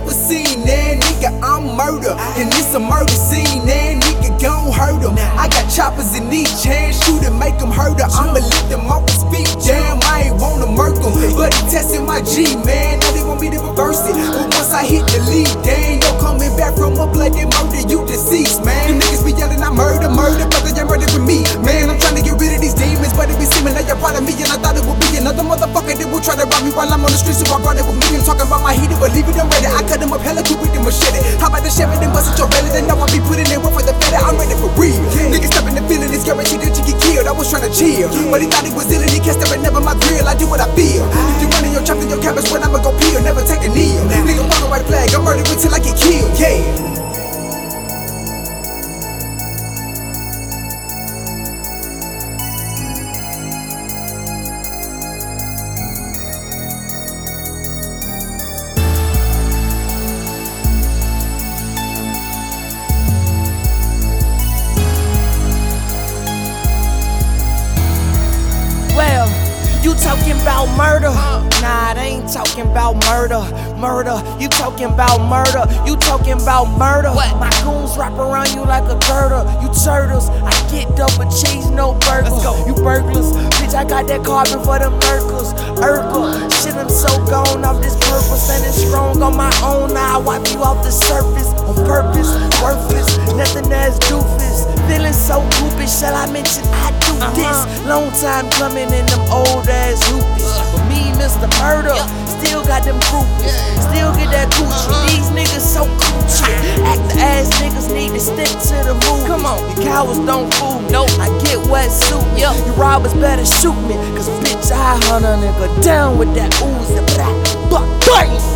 ever seen that nigga, I'm murder. And it's a murder scene, that nigga gon' hurt him. I got choppers in each hand, shoot and make him hurt her. I'ma lift him off his feet, damn, I ain't wanna murk him. But he testing my G, man, now they want me to reverse it. But once I hit the lead, they ain't no coming back from a bloody murder, you deceased, man. Them niggas be yelling, I murder, murder, brother, you murdering me. Man, I'm trying to get rid of these demons, but it be seeming like you're part of me. And I thought it would be another motherfucker that would try to rob me while I'm on the street, so I brought it with me. I'm talking about my heater, but leave it unready. I cut him up hella quick with the machete. How about the Chevy, then bust it your belly? Then now I be putting in work for the fed. I'm ready for real. Niggas stepping the feeling, it's guaranteed that you get killed. I was trying to chill, but he thought he was ill and he can't step never my grill. I do what I feel. If you running your trap in your cabbage, when I'ma go peel, never take a knee. Nigga walk a white flag, I'm murdered until I get killed. Yeah. Well, you talking about murder? Nah, they ain't talking about murder. Murder, you talking about murder. You talking about murder. My goons wrap around you like a girdle. You turtles, I get double cheese, no burgers. You burglars, bitch, I got that carbon for them Urkels. Urkel, shit, I'm so gone off this purple. Standing strong on my own, now I wipe you off the surface. On purpose, worthless, nothing that's doofus. Feeling so goofy, shall I mention I do this? Long time coming in them old ass hoopies. For me, Mr. Murder, still got them groupies. Still get that coochie. These niggas so coochie. Actor ass niggas need to stick to the move. Come on, you cowards don't fool me. Nope. I get wet suit. You robbers better shoot me. Cause bitch, I hunt a nigga down with that Uzi. Bang!